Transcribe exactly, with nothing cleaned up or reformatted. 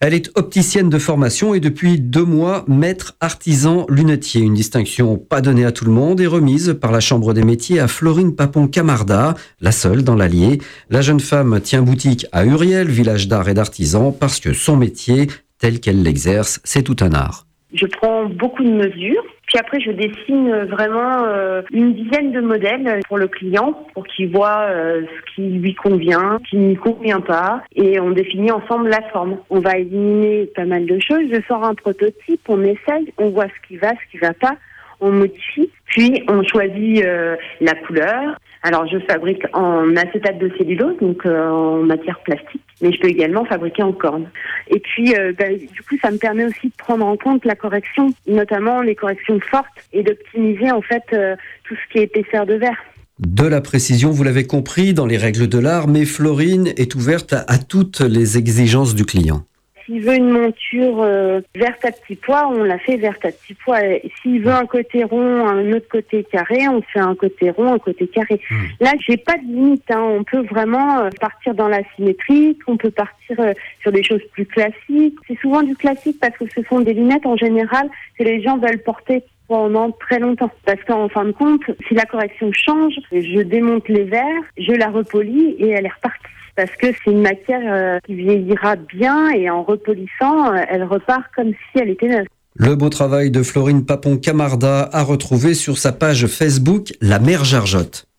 Elle est opticienne de formation et depuis deux mois, maître artisan lunetier. Une distinction pas donnée à tout le monde et remise par la Chambre des métiers à Florine Papon-Camarda, la seule dans l'Allier. La jeune femme tient boutique à Uriel, village d'art et d'artisans, parce que son métier, tel qu'elle l'exerce, c'est tout un art. Je prends beaucoup de mesures. Puis après, je dessine vraiment euh, une dizaine de modèles pour le client, pour qu'il voit euh, ce qui lui convient, ce qui ne lui convient pas. Et on définit ensemble la forme. On va éliminer pas mal de choses. Je sors un prototype, on essaye, on voit ce qui va, ce qui va pas. On modifie, puis on choisit euh, la couleur. Alors je fabrique en acétate de cellulose, donc euh, en matière plastique, mais je peux également fabriquer en corne. Et puis euh, bah, du coup ça me permet aussi de prendre en compte la correction, notamment les corrections fortes, et d'optimiser en fait euh, tout ce qui est épaisseur de verre. De la précision, vous l'avez compris, dans les règles de l'art, mais Florine est ouverte à, à toutes les exigences du client. S'il veut une monture euh, verte à petits pois, on la fait verte à petits pois. Et s'il veut un côté rond, un autre côté carré, on fait un côté rond, un côté carré. Mmh. Là, j'ai pas de limite. Hein. On peut vraiment euh, partir dans la symétrie, on peut partir euh, sur des choses plus classiques. C'est souvent du classique parce que ce sont des lunettes en général que les gens veulent porter pendant très longtemps. Parce qu'en fin de compte, si la correction change, je démonte les verres, je la repolis et elle est repartie. Parce que c'est une matière euh, qui vieillira bien et en repolissant, euh, elle repart comme si elle était neuve. Le beau travail de Florine Papon-Camarda à retrouver sur sa page Facebook La Mère Jarjotte.